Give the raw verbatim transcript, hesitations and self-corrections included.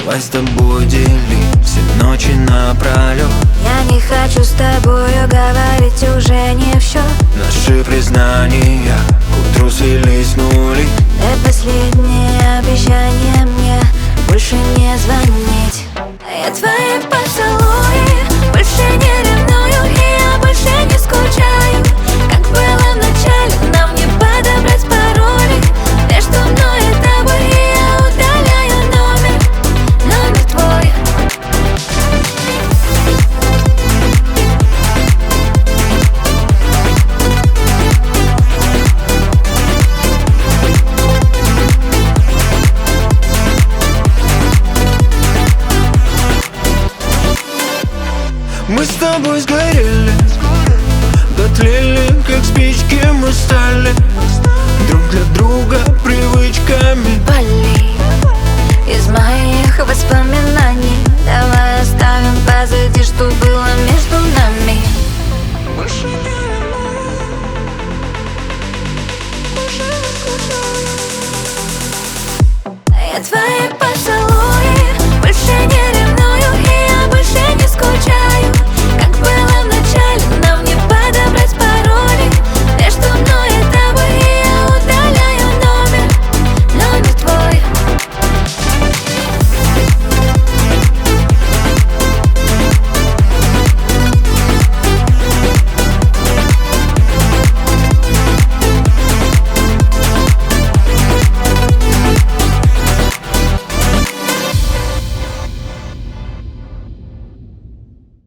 Давай с тобой делить все ночи напролет. Я не хочу с тобою говорить уже не в счет. Наши признания к утру слились в нули. Дай последнее обещание мне больше не звонить. А я твои поцелуи больше не ревную, и я больше не скучаю. Как было вначале, нам не подобрать пароли между мной и тобой, и я удаляю номер, номер твой. Мы с тобой сгорели, дотлели, как спички мы стали друг для друга привычками.